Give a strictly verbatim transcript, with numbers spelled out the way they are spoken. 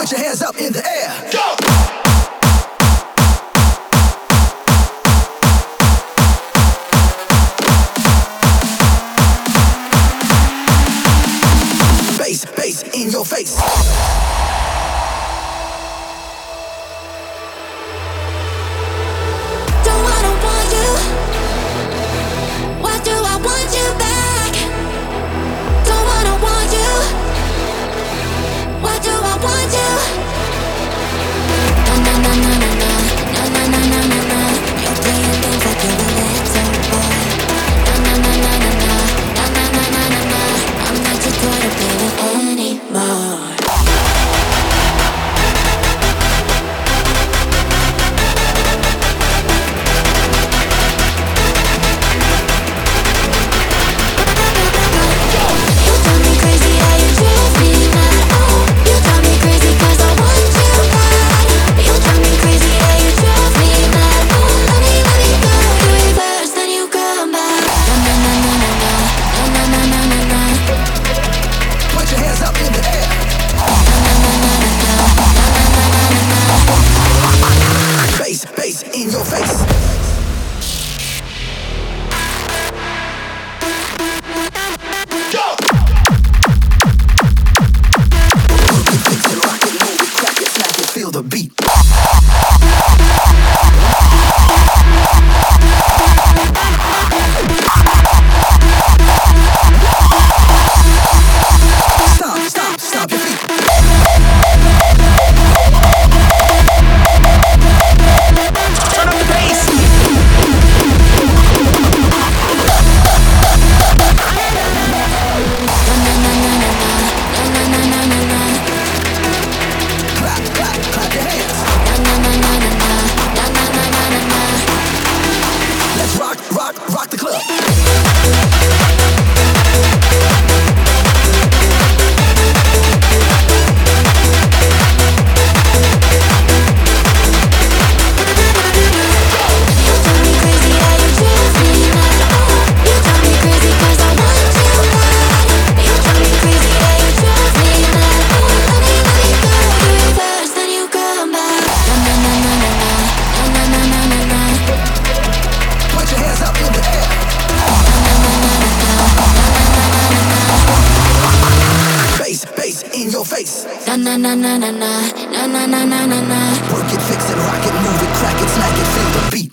Put your hands up in the air. Go! Bass, bass in your face. Don't wanna want you. Why do I want you back? Don't wanna want you. Why do I want you? Na na na na na na na na na na na na. You're playing games like you're a little boy. Na na na na na na na na na na na na. I'm not your toy to play with anymore. In your face. Go! Fix it, rock it, move it, crack it, snack it, feel the beat. Stop, stop, stop your feet. Turn up the bass. Clap, clap, clap your hands. Let's rock, rock, rock the club. In your face. Na na na na na na na na na na na. Work it, fix it, rock it, move it, crack it, snack it, feel the beat.